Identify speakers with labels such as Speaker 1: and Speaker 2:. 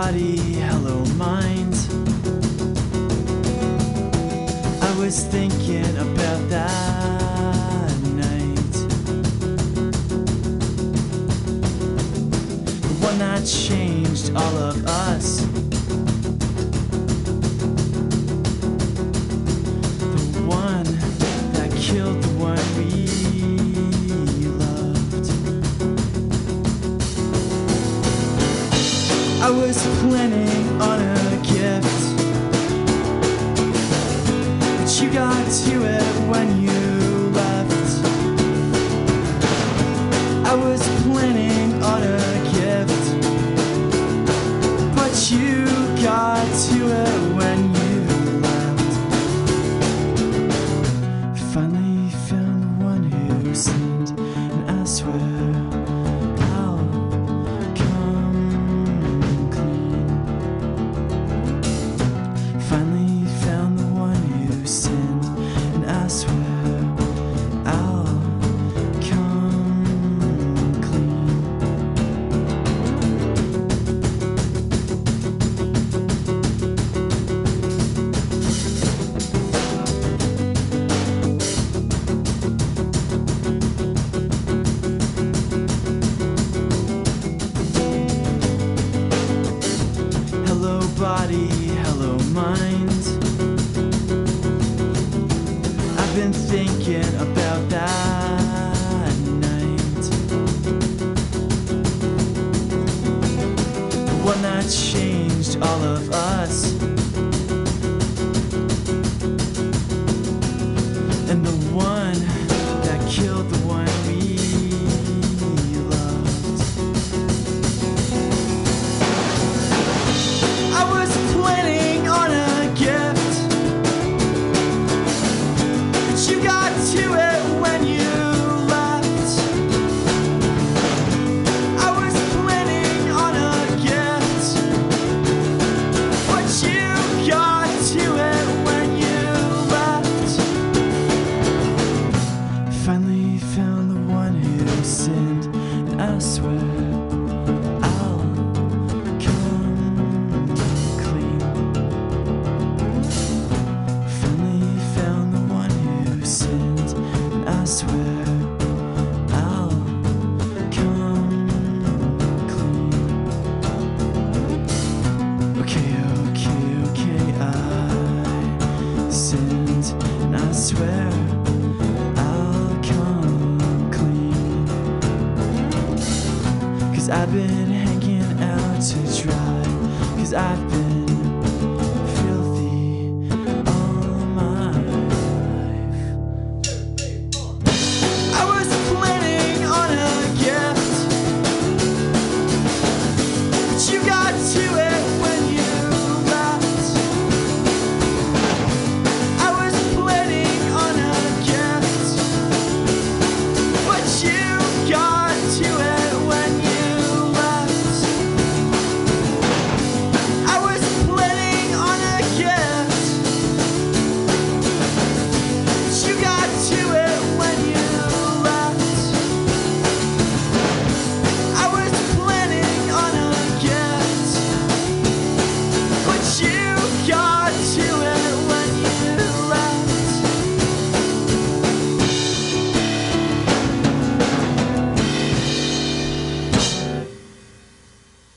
Speaker 1: body, hello mind. I was thinking about that night, the one that changed all of us, the one that killed the one we loved. I was planning on a gift, but you got to it when you left. I was planning on a gift, but you got to it when you left. Finally found the one who sinned, and I swear I'll come clean. Finally found the one who sinned, and I swear I'll come clean. Hello body, hello mind. I've been thinking about that night, the one that changed all of us, and the one that killed the one we loved. I was planning on a gift, but you got to it when you left. I was planning on a gift, but you got to it when you left. Finally found the one who sinned, and I swear I'll come clean. Finally found the one who sinned, and I swear I'll come clean. Okay, I sinned, and I swear I'll come clean. 'Cause I've been hanging out to dry, 'cause I've been